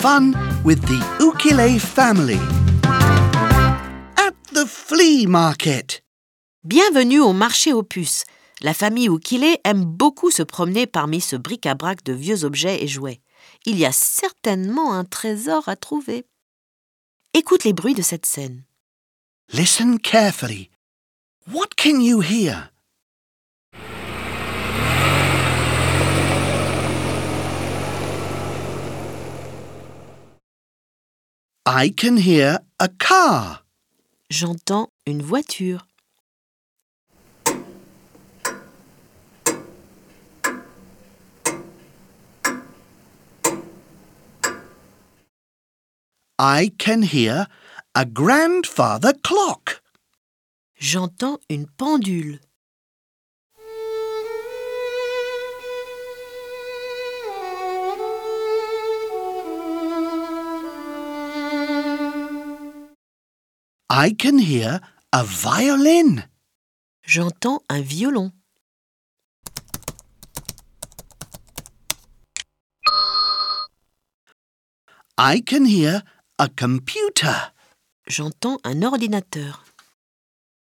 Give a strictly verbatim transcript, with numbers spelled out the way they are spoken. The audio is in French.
fun with the Ukile family at the flea market. Bienvenue au marché aux puces. La famille Ukile aime beaucoup se promener parmi ce bric-à-brac de vieux objets et jouets. Il y a certainement un trésor à trouver. Écoute les bruits de cette scène. Listen carefully. What can you hear? I can hear a car. J'entends une voiture. I can hear a grandfather clock. J'entends une pendule. I can hear a violin. J'entends un violon. I can hear a computer. J'entends un ordinateur.